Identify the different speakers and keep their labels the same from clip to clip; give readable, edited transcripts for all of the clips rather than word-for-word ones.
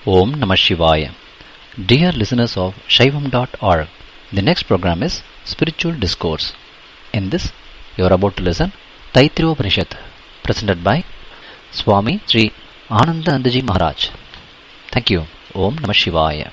Speaker 1: Om Namah Shivaya. Dear listeners of Shaivam.org, the next program is Spiritual Discourse. In this, you are about to listen Taittiriya Upanishad, presented by Swami Sri Ananda Andaji Maharaj. Thank you. Om Namah Shivaya.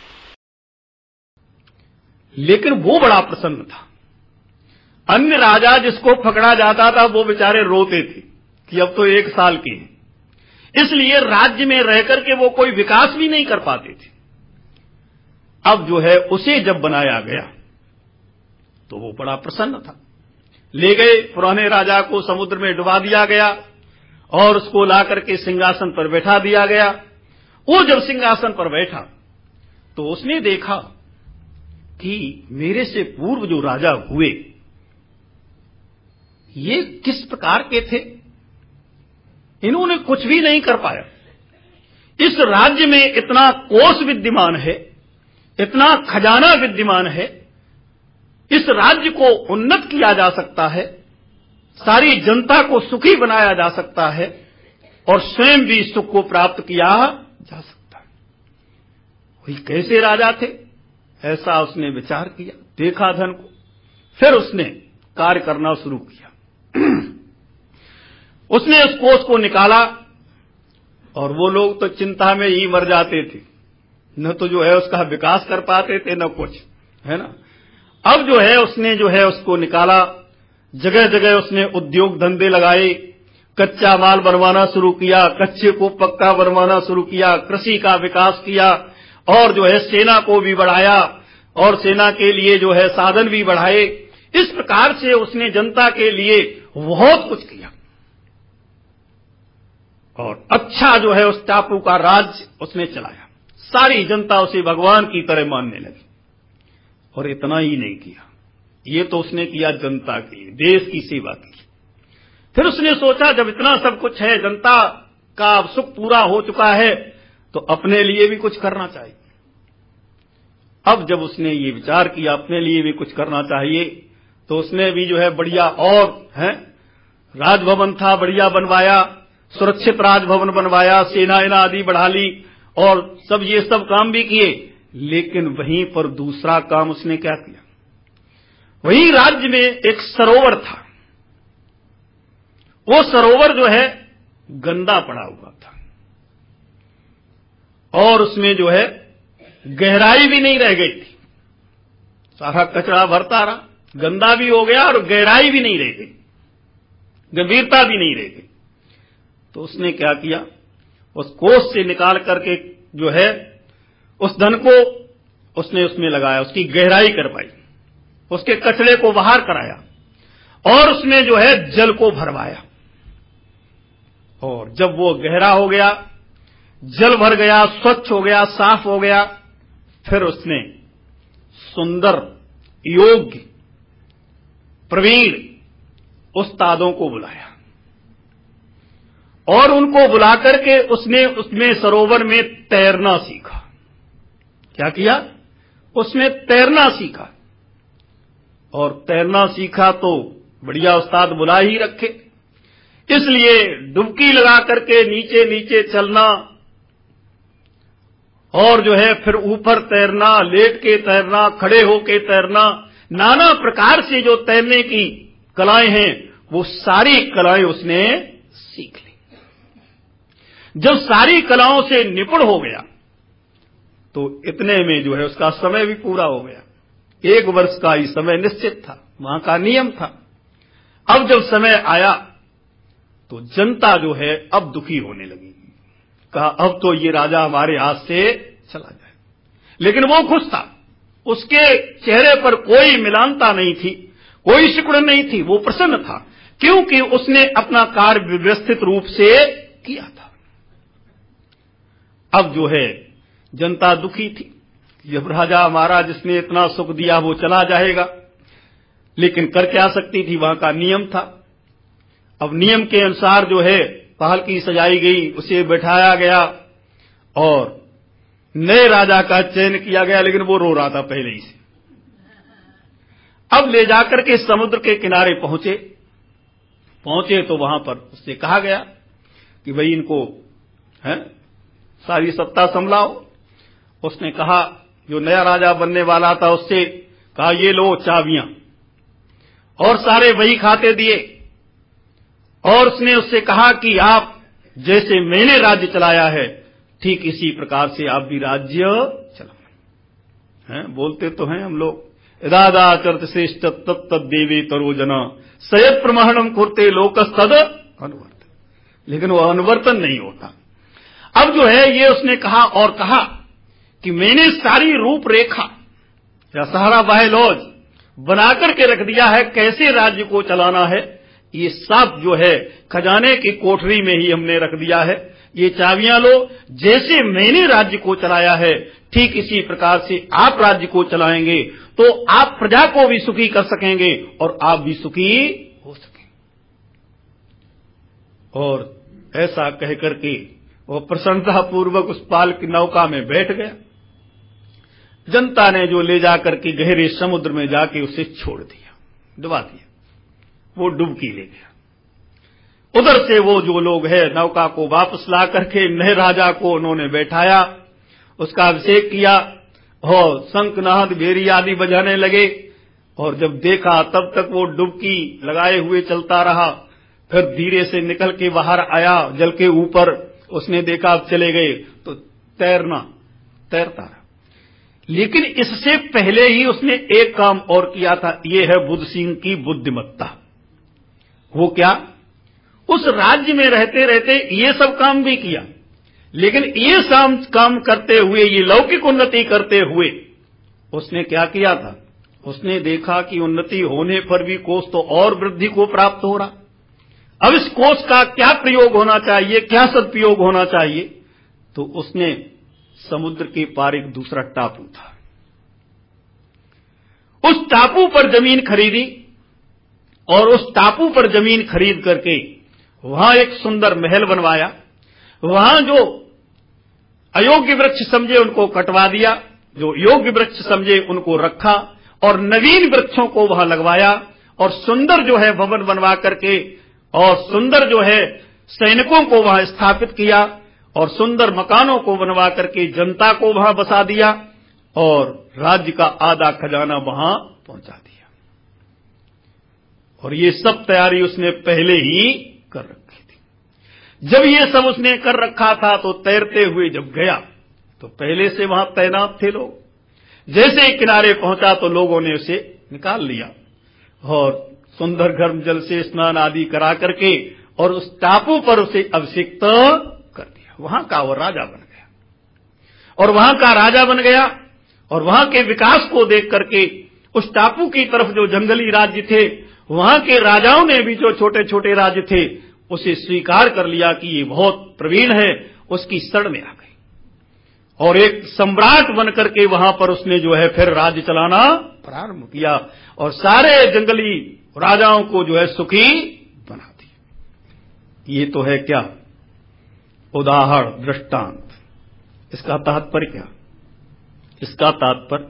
Speaker 2: लेकिन वो बड़ा प्रसन्न था। अन्य राजा जिसको पकड़ा जाता था वो बेचारे रोते थे कि अब तो 1 साल के हैं, इसलिए राज्य में रहकर के वो कोई विकास भी नहीं कर पाते थे। अब जो है उसे जब बनाया गया तो वो बड़ा प्रसन्न था। ले गए पुराने राजा को, समुद्र में डुबा दिया गया और उसको लाकर के सिंहासन पर बैठा दिया गया। वो जब सिंहासन पर बैठा तो उसने देखा कि मेरे से पूर्व जो राजा हुए ये किस प्रकार के थे, इन्होंने कुछ भी नहीं कर पाया। इस राज्य में इतना कोष विद्यमान है, इतना खजाना विद्यमान है, इस राज्य को उन्नत किया जा सकता है, सारी जनता को सुखी बनाया जा सकता है और स्वयं भी सुख को प्राप्त किया जा सकता है। वही कैसे राजा थे, ऐसा उसने विचार किया, देखा धन को, फिर उसने कार्य करना शुरू किया। उसने उस कोष को निकाला और वो लोग तो चिंता में ही मर जाते थे, न तो जो है उसका विकास कर पाते थे न कुछ, है ना। अब जो है उसने जो है उसको निकाला, जगह जगह उसने उद्योग धंधे लगाए, कच्चा माल बनवाना शुरू किया, कच्चे को पक्का बनवाना शुरू किया, कृषि का विकास किया और जो है सेना को भी बढ़ाया और सेना के लिए जो है साधन भी बढ़ाए। इस प्रकार से उसने जनता के लिए बहुत कुछ किया और अच्छा जो है उस टापू का राज उसने चलाया। सारी जनता उसे भगवान की तरह मानने लगी। और इतना ही नहीं किया, ये तो उसने किया जनता के लिए, देश की सेवा की। फिर उसने सोचा जब इतना सब कुछ है, जनता का सुख पूरा हो चुका है, तो अपने लिए भी कुछ करना चाहिए। अब जब उसने ये विचार किया अपने लिए भी कुछ करना चाहिए, तो उसने भी जो है बढ़िया और है राजभवन था बढ़िया बनवाया, सुरक्षित राजभवन बनवाया, सेना आदि बढ़ा ली और सब ये सब काम भी किए। लेकिन वहीं पर दूसरा काम उसने क्या किया, वहीं राज्य में एक सरोवर था। वो सरोवर जो है गंदा पड़ा हुआ था और उसमें जो है गहराई भी नहीं रह गई थी। सारा कचरा भरता रहा, गंदा भी हो गया और गहराई भी नहीं रह गई, गंभीरता भी नहीं रह गई। तो उसने क्या किया, उस कोष से निकाल करके जो है उस धन को उसने उसमें लगाया, उसकी गहराई करवाई, उसके कचरे को बाहर कराया और उसमें जो है जल को भरवाया। और जब वो गहरा हो गया, जल भर गया, स्वच्छ हो गया, साफ हो गया, फिर उसने सुंदर योग्य प्रवीण उस्तादों को बुलाया और उनको बुलाकर के उसने उसमें सरोवर में तैरना सीखा। क्या किया, उसमें तैरना सीखा। और तैरना सीखा तो बढ़िया उस्ताद बुला ही रखे, इसलिए डुबकी लगा करके नीचे नीचे चलना और जो है फिर ऊपर तैरना, लेट के तैरना, खड़े होके तैरना, नाना प्रकार से जो तैरने की कलाएं हैं वो सारी कलाएं उसने सीख ली। जब सारी कलाओं से निपुण हो गया तो इतने में जो है उसका समय भी पूरा हो गया। 1 वर्ष का ही समय निश्चित था, वहां का नियम था। अब जब समय आया तो जनता जो है अब दुखी होने लगी, कहा अब तो ये राजा हमारे हाथ से चला जाए। लेकिन वो खुश था, उसके चेहरे पर कोई मिलानता नहीं थी, कोई सिकुड़न नहीं थी, वो प्रसन्न था क्योंकि उसने अपना कार्य व्यवस्थित रूप से किया था। अब जो है जनता दुखी थी, जब राजा हमारा जिसने इतना सुख दिया वो चला जाएगा, लेकिन कर क्या सकती थी, वहां का नियम था। अब नियम के अनुसार जो है पालकी सजाई गई, उसे बैठाया गया और नए राजा का चयन किया गया, लेकिन वो रो रहा था पहले ही से। अब ले जाकर के समुद्र के किनारे पहुंचे तो वहां पर उससे कहा गया कि भाई इनको सारी सत्ता संभलाओ। उसने कहा, जो नया राजा बनने वाला था उससे कहा, ये लो चाबियां, और सारे वही खाते दिए। और उसने उससे कहा कि आप जैसे मैंने राज्य चलाया है ठीक इसी प्रकार से आप भी राज्य चलाओ। बोलते तो हैं हम लोग, यदादाचरत श्रेष्ठ तत्त देवे तरोजना सयत प्रमाणम कुरते लोकस्तद अनुवर्तन, लेकिन वो अनुवर्तन नहीं होता। अब जो है ये उसने कहा, और कहा कि मैंने सारी रूपरेखा या सारा बायलॉज बना करके रख दिया है, कैसे राज्य को चलाना है। ये सब जो है खजाने की कोठरी में ही हमने रख दिया है। ये चाबियां लो, जैसे मैंने राज्य को चलाया है ठीक इसी प्रकार से आप राज्य को चलाएंगे तो आप प्रजा को भी सुखी कर सकेंगे और आप भी सुखी हो सकेंगे। और ऐसा कह करके वो प्रसन्नता पूर्वक उस पाल की नौका में बैठ गया। जनता ने जो ले जाकर के गहरे समुद्र में जाके उसे छोड़ दिया, डुबा दिया। वो डुबकी ले गया। उधर से वो जो लोग हैं नौका को वापस ला करके नए राजा को उन्होंने बैठाया, उसका अभिषेक किया और शंखनाद भेरी आदि बजाने लगे। और जब देखा तब तक वो डुबकी लगाए हुए चलता रहा। फिर धीरे से निकल के बाहर आया जल के ऊपर। उसने देखा अब चले गए तो तैरता रहा। लेकिन इससे पहले ही उसने एक काम और किया था। ये है बुद्ध सिंह की बुद्धिमत्ता। वो क्या, उस राज्य में रहते रहते ये सब काम भी किया, लेकिन ये सब काम करते हुए, ये लौकिक उन्नति करते हुए उसने क्या किया था, उसने देखा कि उन्नति होने पर भी कोष तो और वृद्धि को प्राप्त हो रहा। अब इस कोष का क्या प्रयोग होना चाहिए, क्या सदुपयोग होना चाहिए। तो उसने समुद्र के पार एक दूसरा टापू था, उस टापू पर जमीन खरीदी और उस टापू पर जमीन खरीद करके वहां एक सुंदर महल बनवाया। वहां जो अयोग्य वृक्ष समझे उनको कटवा दिया, जो योग्य वृक्ष समझे उनको रखा और नवीन वृक्षों को वहां लगवाया। और सुंदर जो है भवन बनवा करके और सुंदर जो है सैनिकों को वहां स्थापित किया और सुंदर मकानों को बनवा करके जनता को वहां बसा दिया और राज्य का आधा खजाना वहां पहुंचा दिया। और ये सब तैयारी उसने पहले ही कर रखी थी। जब ये सब उसने कर रखा था तो तैरते हुए जब गया तो पहले से वहां तैनात थे लोग। जैसे किनारे पहुंचा तो लोगों ने उसे निकाल लिया और सुंदर गर्म जल से स्नान आदि करा करके और उस टापू पर उसे अभिषिक्त कर दिया। वहां का वो राजा बन गया और वहां का राजा बन गया। और वहां के विकास को देख करके उस टापू की तरफ जो जंगली राज्य थे वहां के राजाओं ने भी, जो छोटे छोटे राज्य थे, उसे स्वीकार कर लिया कि ये बहुत प्रवीण है, उसकी शरण में आ गई और एक सम्राट बनकर के वहां पर उसने जो है फिर राज्य चलाना प्रारंभ किया और सारे जंगली राजाओं को जो है सुखी बना दिया। ये तो है क्या, उदाहरण, दृष्टांत। इसका तात्पर्य क्या, इसका तात्पर्य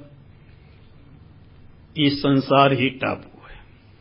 Speaker 2: ये संसार ही टापू है,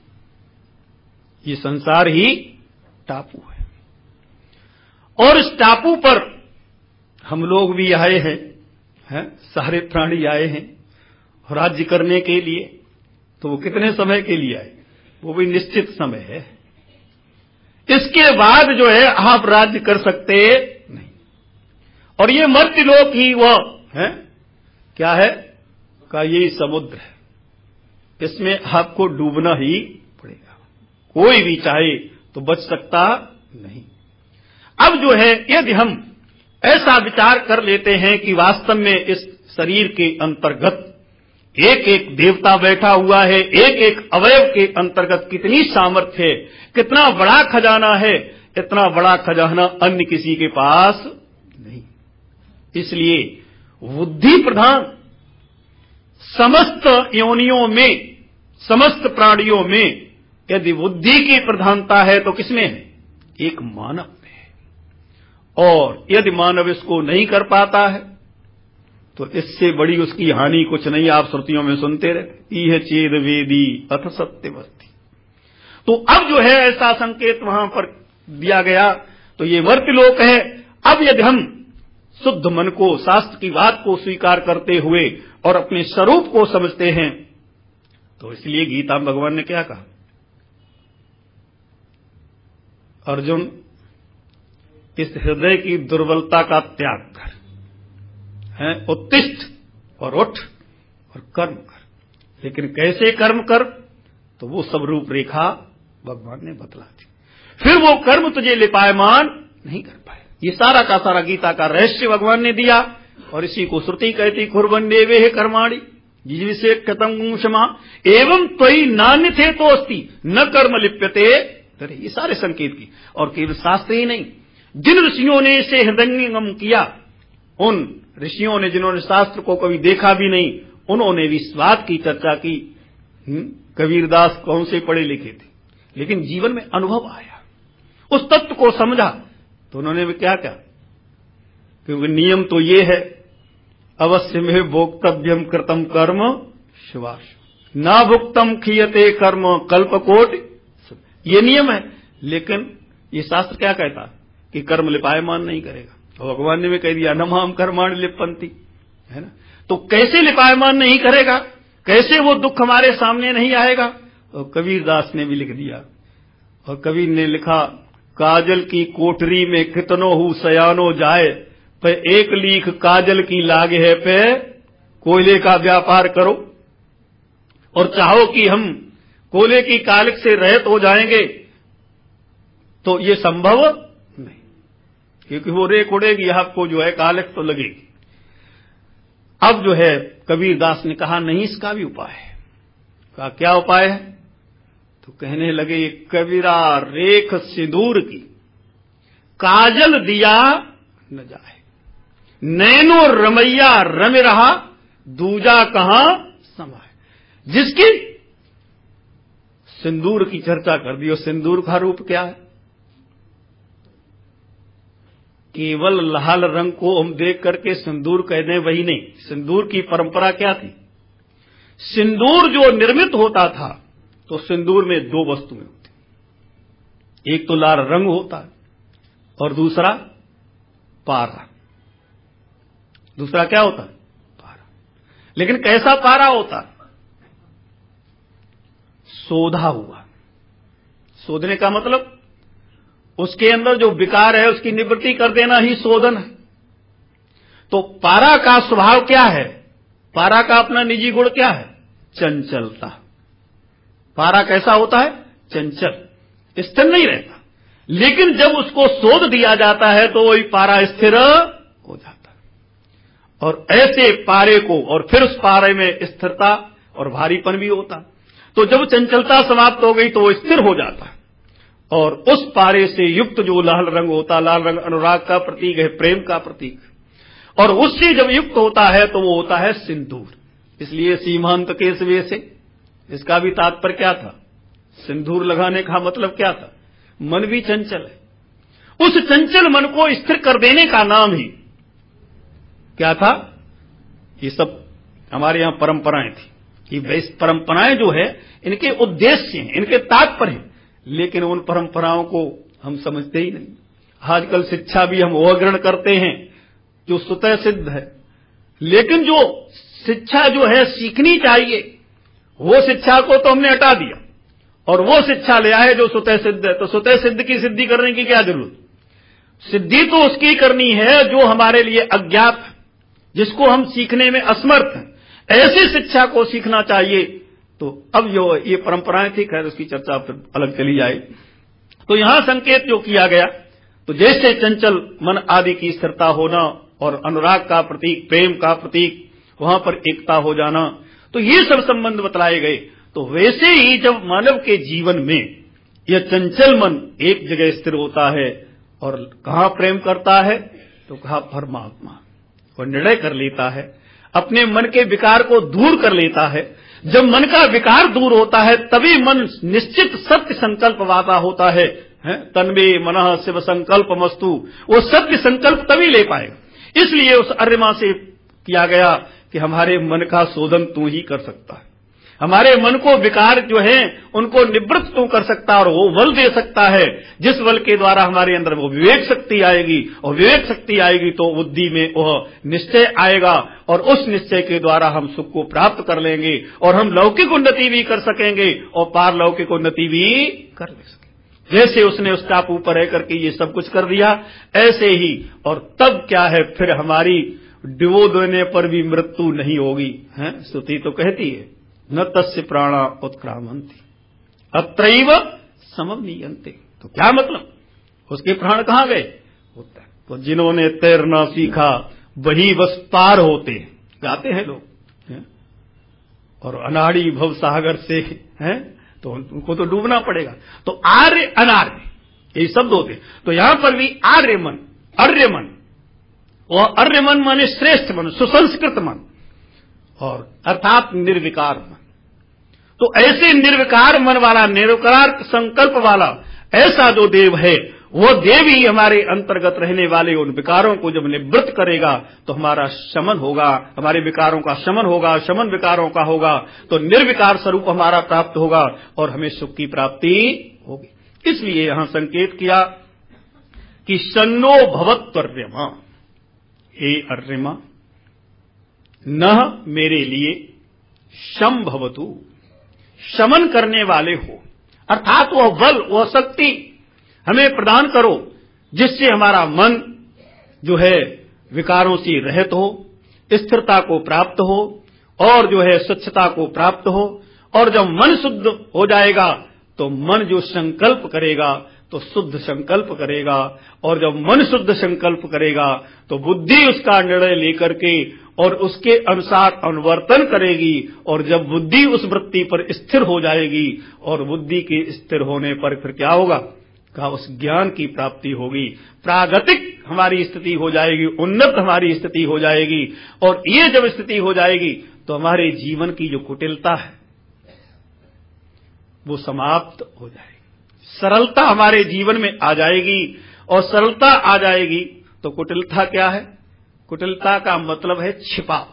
Speaker 2: ये संसार ही टापू है। और इस टापू पर हम लोग भी आए हैं, सारे प्राणी आए हैं राज्य करने के लिए। तो वो कितने समय के लिए आए, वो भी निश्चित समय है। इसके बाद जो है आप राज्य कर सकते नहीं। और ये मर्त्यलोक ही वह है, क्या है का, यही समुद्र है, इसमें आपको डूबना ही पड़ेगा। कोई भी चाहे तो बच सकता नहीं। अब जो है यदि हम ऐसा विचार कर लेते हैं कि वास्तव में इस शरीर के अंतर्गत एक एक देवता बैठा हुआ है, एक एक अवयव के अंतर्गत कितनी सामर्थ्य है, कितना बड़ा खजाना है, इतना बड़ा खजाना अन्य किसी के पास नहीं। इसलिए बुद्धि प्रधान समस्त योनियों में, समस्त प्राणियों में यदि बुद्धि की प्रधानता है तो किसमें है, एक मानव में है। और यदि मानव इसको नहीं कर पाता है तो इससे बड़ी उसकी हानि कुछ नहीं। आप श्रुतियों में सुनते रहते, यह चेद वेदी अथ सत्यवस्ती। तो अब जो है ऐसा संकेत वहां पर दिया गया। तो ये मर्त्यलोक है। अब यदि हम शुद्ध मन को, शास्त्र की बात को स्वीकार करते हुए और अपने स्वरूप को समझते हैं। तो इसलिए गीता में भगवान ने क्या कहा, अर्जुन इस हृदय की दुर्बलता का त्याग कर, है उत्तिष्ठ और उठ और कर्म कर। लेकिन कैसे कर्म कर, तो वो सब रूपरेखा भगवान ने बतला दी। फिर वो कर्म तुझे लिपायमान नहीं कर पाए। ये सारा का सारा गीता का रहस्य भगवान ने दिया और इसी को श्रुति कहती, कुर्वन्ने वे कर्माणि जिसे कतम क्षमा एवं त्वयि नान्य थे तो अस्ति न कर्म लिप्यते। ये सारे संकेत की, और केवल शास्त्र ही नहीं, जिन ऋषियों ने इसे हृदयंगम किया, उन ऋषियों ने जिन्होंने शास्त्र को कभी देखा भी नहीं, उन्होंने भी इस बात की चर्चा की। कबीरदास कौन से पढ़े लिखे थे, लेकिन जीवन में अनुभव आया, उस तत्व को समझा, तो उन्होंने भी क्या क्या, क्योंकि नियम तो ये है, अवश्य में भोक्तव्यम कृतम कर्म शिवाश ना भुक्तम खियते कर्म कल्पकोटि, ये नियम है। लेकिन ये शास्त्र क्या कहता कि कर्म लिपायमान नहीं करेगा, और भगवान ने भी कह दिया नमाम कर्माणि लिप्पन्ति, है ना। तो कैसे लिपायमान नहीं करेगा, कैसे वो दुख हमारे सामने नहीं आएगा। और कबीरदास ने भी लिख दिया, और कबीर ने लिखा, काजल की कोठरी में कितनो हूं सयानो जाए, पे एक लीख काजल की लागे है, पे कोयले का व्यापार करो। और चाहो कि हम कोयले की कालिक से रहित हो जाएंगे, तो ये संभव नहीं, क्योंकि वो रेख उड़ेगी, आपको जो है कालिक तो लगेगी। अब जो है कबीरदास ने कहा नहीं, इसका भी उपाय है। कहा क्या उपाय है, तो कहने लगे, कबीरा रेख सिंदूर की काजल दिया न जाए, नैनो रमैया रम रहा दूजा कहां समाए। जिसकी सिंदूर की चर्चा कर दी, और सिंदूर का रूप क्या है, केवल लाल रंग को हम देख करके सिंदूर कह दें वही नहीं। सिंदूर की परंपरा क्या थी, सिंदूर जो निर्मित होता था, तो सिंदूर में दो वस्तुएं होती, एक तो लाल रंग होता है और दूसरा पारा। दूसरा क्या होता है, पारा। लेकिन कैसा पारा होता है, शोधा हुआ। शोधने का मतलब उसके अंदर जो विकार है उसकी निवृत्ति कर देना ही शोधन है। तो पारा का स्वभाव क्या है, पारा का अपना निजी गुण क्या है, चंचलता। पारा कैसा होता है, चंचल, स्थिर नहीं रहता। लेकिन जब उसको शोध दिया जाता है तो वही पारा स्थिर हो जाता है। और ऐसे पारे को, और फिर उस पारे में स्थिरता और भारीपन भी होता है। तो जब चंचलता समाप्त हो गई तो वो स्थिर हो जाता है, और उस पारे से युक्त जो लाल रंग होता, लाल रंग अनुराग का प्रतीक है, प्रेम का प्रतीक, और उससे जब युक्त होता है तो वो होता है सिंदूर। इसलिए सीमांत केसवे से, इसका भी तात्पर्य क्या था, सिंदूर लगाने का मतलब क्या था, मन भी चंचल है, उस चंचल मन को स्थिर कर देने का नाम ही क्या था। ये सब हमारे यहां परंपराएं थी, कि परंपराएं जो है इनके उद्देश्य हैं, इनके तात्पर्य हैं, लेकिन उन परंपराओं को हम समझते ही नहीं। आजकल शिक्षा भी हम वो ग्रहण करते हैं जो स्वतः सिद्ध है, लेकिन जो शिक्षा जो है सीखनी चाहिए, वो शिक्षा को तो हमने हटा दिया और वो शिक्षा ले आए जो स्वतः सिद्ध है। तो स्वतः सिद्ध की सिद्धि करने की क्या जरूरत, सिद्धि तो उसकी करनी है जो हमारे लिए अज्ञात है, जिसको हम सीखने में असमर्थ हैं। ऐसी शिक्षा को सीखना चाहिए। तो अब जो ये परंपराएं थी, खैर उसकी चर्चा फिर अलग चली जाए। तो यहां संकेत जो किया गया, तो जैसे चंचल मन आदि की स्थिरता होना और अनुराग का प्रतीक, प्रेम का प्रतीक, वहां पर एकता हो जाना, तो ये सब संबंध बतलाए गए। तो वैसे ही जब मानव के जीवन में यह चंचल मन एक जगह स्थिर होता है और कहां प्रेम करता है, तो कहा परमात्मा, और निर्णय कर लेता है, अपने मन के विकार को दूर कर लेता है। जब मन का विकार दूर होता है तभी मन निश्चित सत्य संकल्प वाला होता है, तन्मे मनः शिव संकल्प मस्तु, वो सत्य संकल्प तभी ले पाएगा। इसलिए उस अर्यमा से किया गया कि हमारे मन का शोधन तू ही कर सकता है, हमारे मन को विकार जो है उनको निवृत्त तू कर सकता और वो बल दे सकता है जिस बल के द्वारा हमारे अंदर वो विवेक शक्ति आएगी, और विवेक शक्ति आएगी तो बुद्धि में वह निश्चय आएगा, और उस निश्चय के द्वारा हम सुख को प्राप्त कर लेंगे और हम लौकिक उन्नति भी कर सकेंगे और पारलौकिक उन्नति भी कर ले सकेंगे। जैसे उसने उस टापू पर रह करके ये सब कुछ कर दिया, ऐसे ही। और तब क्या है, फिर हमारी डिवो देने पर भी मृत्यु नहीं होगी। स्तुति तो कहती है न तस्य प्राणा उत्क्रामन्ति अत्रैव समम नीयन्ते। तो क्या मतलब, उसके प्राण कहां गए? तो जिन्होंने तैरना सीखा वही बस पार होते, गाते हैं लोग। और अनाड़ी भव सागर से हैं तो उनको तो डूबना पड़ेगा। तो आर्य अनार्य ये शब्द होते। तो यहां पर भी आर्य मन, अर्य मन, और अर्य मन माने श्रेष्ठ मन, सुसंस्कृत मन, और अर्थात निर्विकार मन। तो ऐसे निर्विकार मन वाला, निर्विकार संकल्प वाला ऐसा जो देव है, वो देव ही हमारे अंतर्गत रहने वाले उन विकारों को जब निवृत्त करेगा तो हमारा शमन होगा, हमारे विकारों का शमन होगा, शमन विकारों का होगा, तो निर्विकार स्वरूप हमारा प्राप्त होगा और हमें सुख की प्राप्ति होगी। इसलिए यहां संकेत किया कि शन्नो भवत्वर्यमा, हे अर्यमा, न मेरे लिए शम भवतु, शमन करने वाले हो, अर्थात वह बल, वह शक्ति हमें प्रदान करो जिससे हमारा मन जो है विकारों से रहित हो, स्थिरता को प्राप्त हो, और जो है स्वच्छता को प्राप्त हो। और जब मन शुद्ध हो जाएगा तो मन जो संकल्प करेगा तो शुद्ध संकल्प करेगा, और जब मन शुद्ध संकल्प करेगा तो बुद्धि उसका निर्णय लेकर के और उसके अनुसार अनुवर्तन करेगी। और जब बुद्धि उस वृत्ति पर स्थिर हो जाएगी, और बुद्धि के स्थिर होने पर फिर क्या होगा, कहा उस ज्ञान की प्राप्ति होगी, प्रागतिक हमारी स्थिति हो जाएगी, उन्नत हमारी स्थिति हो जाएगी। और ये जब स्थिति हो जाएगी तो हमारे जीवन की जो कुटिलता है वो समाप्त हो जाएगी, सरलता हमारे जीवन में आ जाएगी। और सरलता आ जाएगी तो कुटिलता क्या है? कुटिलता का मतलब है छिपाव।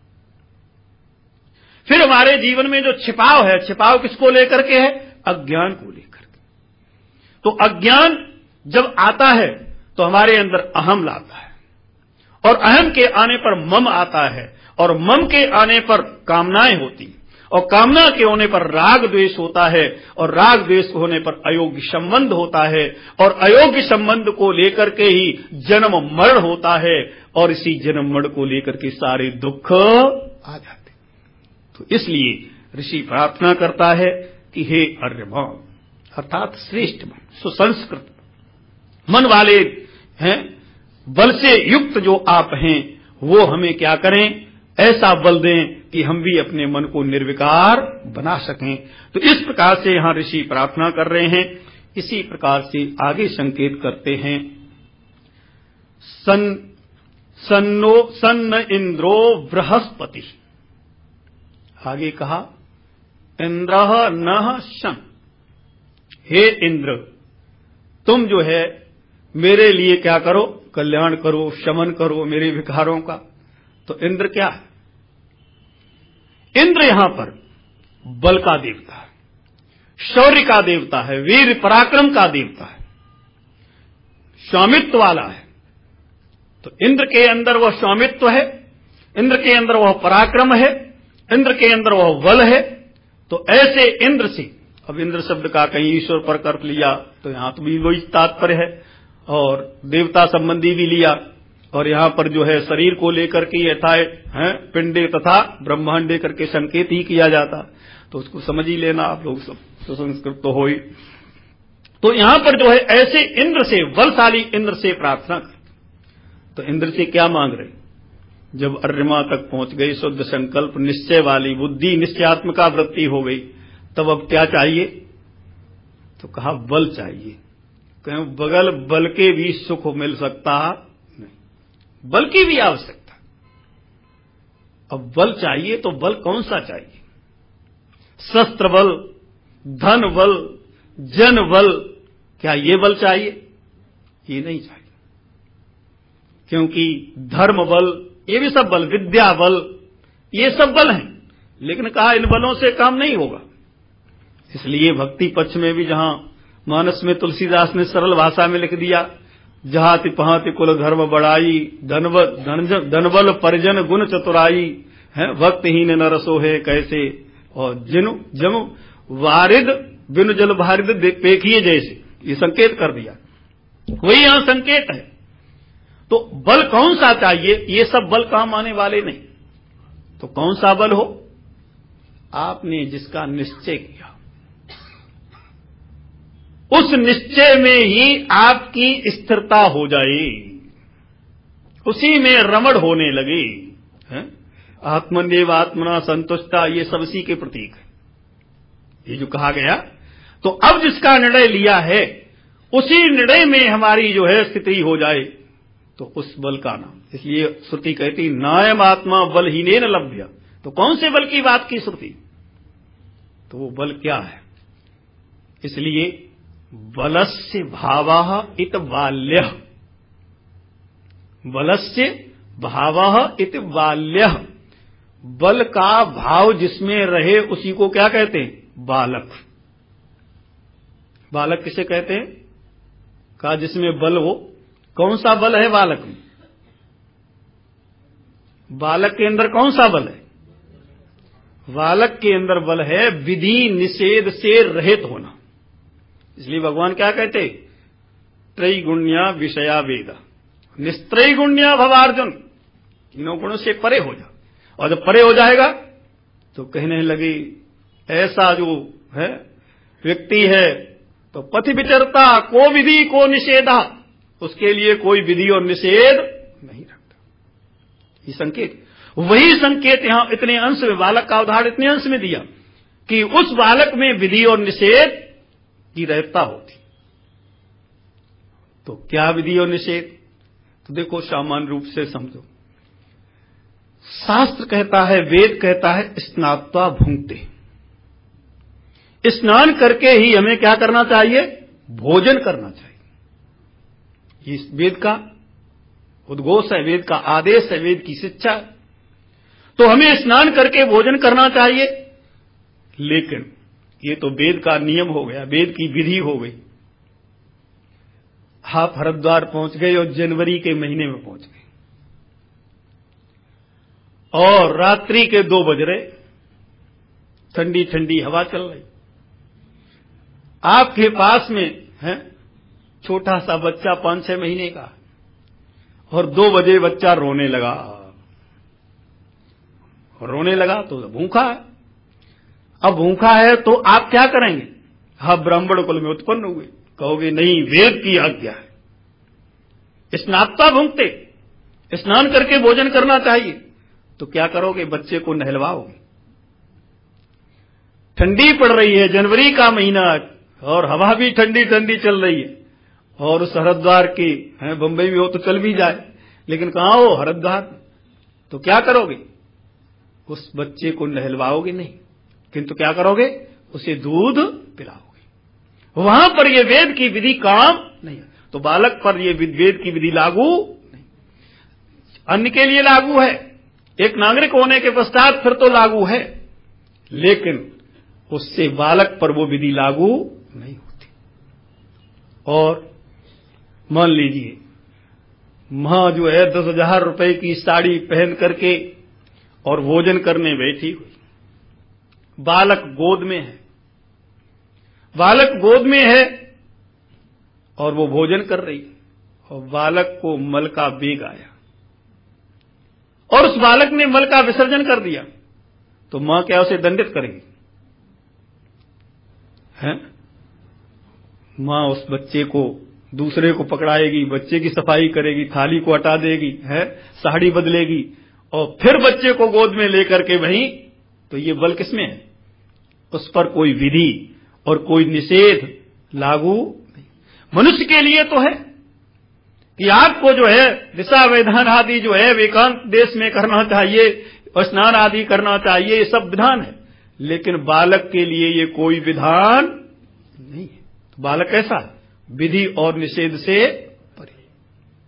Speaker 2: फिर हमारे जीवन में जो छिपाव है, छिपाव किसको लेकर के है? अज्ञान को लेकर के। तो अज्ञान जब आता है तो हमारे अंदर अहम लाता है, और अहम के आने पर मम आता है, और मम के आने पर कामनाएं होती हैं, और कामना के होने पर राग द्वेष होता है, और राग द्वेष होने पर अयोग्य संबंध होता है, और अयोग्य संबंध को लेकर के ही जन्म मरण होता है, और इसी जन्म मरण को लेकर के सारे दुख आ जाते। तो इसलिए ऋषि प्रार्थना करता है कि हे अर्यमा, अर्थात श्रेष्ठ मन, सुसंस्कृत मन वाले हैं, बल से युक्त जो आप हैं, वो हमें क्या करें? ऐसा बल दें कि हम भी अपने मन को निर्विकार बना सकें। तो इस प्रकार से यहां ऋषि प्रार्थना कर रहे हैं। इसी प्रकार से आगे संकेत करते हैं, सन्न इंद्रो बृहस्पति। आगे कहा इंद्रः नः शन, हे इंद्र तुम जो है मेरे लिए क्या करो? कल्याण करो, शमन करो मेरे विकारों का। तो इंद्र क्या है? इंद्र यहां पर बल का देवता है, शौर्य का देवता है, वीर पराक्रम का देवता है, स्वामित्व वाला है। तो इंद्र के अंदर वह स्वामित्व है, इंद्र के अंदर वह पराक्रम है, इंद्र के अंदर वह बल है। तो ऐसे इंद्र से, अब इंद्र शब्द का कहीं ईश्वर पर कर लिया तो यहां तो भी वही तात्पर्य है, और देवता संबंधी भी लिया, और यहां पर जो है शरीर को लेकर के यथाए पिंडे तथा ब्रह्मांडे करके संकेत ही किया जाता, तो उसको समझ ही लेना आप लोग सब, तो संस्कृत तो हो ही। तो यहां पर जो है ऐसे इंद्र से, बलशाली इंद्र से प्रार्थना कर। तो इंद्र से क्या मांग रहे? जब अर्यमा तक पहुंच गई, शुद्ध संकल्प निश्चय वाली बुद्धि, निश्चयात्मका वृत्ति हो गई, तब अब क्या चाहिए? तो कहा बल चाहिए। कहीं बगल बल के भी सुख मिल सकता नहीं, बल की भी आवश्यकता। अब बल चाहिए तो बल कौन सा चाहिए? शस्त्र बल, धन बल, जन बल, क्या ये बल चाहिए? ये नहीं चाहिए, क्योंकि धर्म बल, ये भी सब बल, विद्या बल, ये सब बल हैं, लेकिन कहा इन बलों से काम नहीं होगा। इसलिए भक्ति पक्ष में भी जहां मानस में तुलसीदास ने सरल भाषा में लिख दिया, जहाति पहाति कुल धर्म बढ़ाई, धनबल परिजन गुण चतुराई, है भक्तहीन नर सोहे कैसे, और जिनु जम वारिद बिनु जल भारिद पेखिए जैसे, ये संकेत कर दिया। वही यहां संकेत है। तो बल कौन सा चाहिए? ये सब बल काम आने वाले नहीं। तो कौन सा बल हो? आपने जिसका निश्चय किया, उस निश्चय में ही आपकी स्थिरता हो जाए, उसी में रमण होने लगे। आत्मनिर्भर आत्मना संतुष्टा, ये सब इसी के प्रतीक है, ये जो कहा गया। तो अब जिसका निर्णय लिया है, उसी निर्णय में हमारी जो है स्थिति हो जाए, तो उस बल का नाम। इसलिए श्रुति कहती नायम आत्मा बलहीनेन लभ्य। तो कौन से बल की बात की श्रुति? तो वो बल क्या है? इसलिए बलस्य भावः इत बाल्यः, बलस्य भावः इत बाल्यः, बल का भाव जिसमें रहे उसी को क्या कहते हैं? बालक। बालक किसे कहते हैं? कहा जिसमें बल हो। कौन सा बल है बालक में? बालक के अंदर कौन सा बल है? बालक के अंदर बल है विधि निषेध से रहित होना। इसलिए भगवान क्या कहते? त्रैगुण्या विषया वेद निस्त्रैगुण्या भवार्जुन, तीनों गुणों से परे हो जा। और जब परे हो जाएगा तो कहने लगी ऐसा जो है व्यक्ति है तो पथि विचरता को विधि को निषेधा, उसके लिए कोई विधि और निषेध नहीं रखता। ये संकेत, वही संकेत यहां इतने अंश में, बालक का उदाहरण इतने अंश में दिया कि उस बालक में विधि और निषेध की रहता होती। तो क्या विधि और निषेध? तो देखो सामान्य रूप से समझो। शास्त्र कहता है, वेद कहता है स्नात्वा भुंक्ते, स्नान करके ही हमें क्या करना चाहिए? भोजन करना चाहिए। इस वेद का उद्घोष है, वेद का आदेश है, वेद की शिक्षा है। तो हमें स्नान करके भोजन करना चाहिए। लेकिन ये तो वेद का नियम हो गया, वेद की विधि हो गई। आप हरिद्वार पहुंच गए और जनवरी के महीने में पहुंच गए और रात्रि के 2 बज रहे, ठंडी ठंडी हवा चल रही, आपके पास में है छोटा सा बच्चा 5-6 महीने का, और 2 बजे बच्चा रोने लगा। रोने लगा तो भूखा है। अब भूखा है तो आप क्या करेंगे? आप ब्राह्मण कुल में उत्पन्न हुए, कहोगे नहीं वेद की आज्ञा है, स्नात्वा भुंक्ते, स्नान करके भोजन करना चाहिए। तो क्या करोगे? बच्चे को नहलवाओगे। ठंडी पड़ रही है, जनवरी का महीना, और हवा भी ठंडी ठंडी चल रही है, और उस हरिद्वार की है, बंबई में हो तो चल भी जाए, लेकिन कहां हो? हरिद्वार। तो क्या करोगे? उस बच्चे को नहलवाओगे नहीं, किंतु क्या करोगे? उसे दूध पिलाओगे। वहां पर यह वेद की विधि काम नहीं है। तो बालक पर यह वेद की विधि लागू नहीं, अन्य के लिए लागू है, एक नागरिक होने के पश्चात फिर तो लागू है, लेकिन उससे बालक पर वो विधि लागू नहीं होती। और मान लीजिए मां जो है 10,000 रुपए की साड़ी पहन करके और भोजन करने बैठी हुई, बालक गोद में है, बालक गोद में है और वो भोजन कर रही है, और बालक को मल का वेग आया और उस बालक ने मल का विसर्जन कर दिया। तो मां क्या उसे दंडित करेगी? है मां उस बच्चे को, दूसरे को पकड़ाएगी, बच्चे की सफाई करेगी, थाली को हटा देगी, है साड़ी बदलेगी, और फिर बच्चे को गोद में लेकर के वहीं। तो ये बल किसमें है? उस पर कोई विधि और कोई निषेध लागू नहीं। मनुष्य के लिए तो है कि आपको जो है दिशा विधान आदि जो है एकांत देश में करना चाहिए, स्नान आदि करना चाहिए, ये सब विधान है, लेकिन बालक के लिए ये कोई विधान नहीं है। तो बालक कैसा? विधि और निषेध से परे।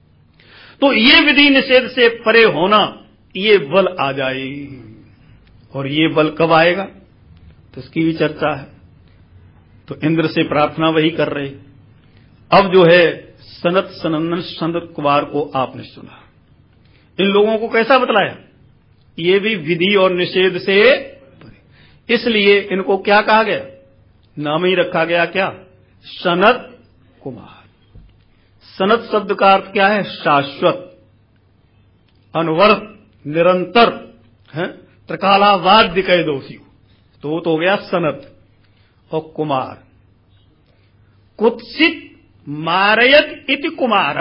Speaker 2: तो ये विधि निषेध से परे होना, ये बल आ जाए, और ये बल कब आएगा, तो इसकी भी चर्चा है। तो इंद्र से प्रार्थना वही कर रहे। अब जो है सनत सनंदन सनत कुमार को आपने सुना, इन लोगों को कैसा बतलाया, ये भी विधि और निषेध से, इसलिए इनको क्या कहा गया, नाम ही रखा गया क्या, सनत कुमार। सनत शब्द का अर्थ क्या है, शाश्वत, अनवरत, निरंतर है, त्रिकालावाद्य कह दो उसी को, तो हो गया सनत। और कुमार, कुत्सित मारयत इति कुमार,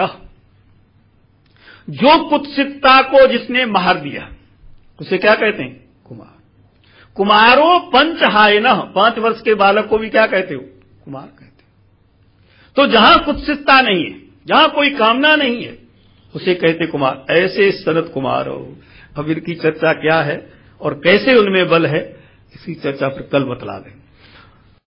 Speaker 2: जो कुत्सितता को जिसने मार दिया उसे क्या कहते हैं, कुमार। कुमारो पंच हायन, 5 वर्ष के बालक को भी क्या कहते हो, कुमार कहते हो। तो जहां कुत्सितता नहीं है, जहां कोई कामना नहीं है, उसे कहते कुमार। ऐसे सनत कुमार हो। अब इनकी चर्चा क्या है और कैसे उनमें बल है, इसकी चर्चा फिर कल बतला देंगे।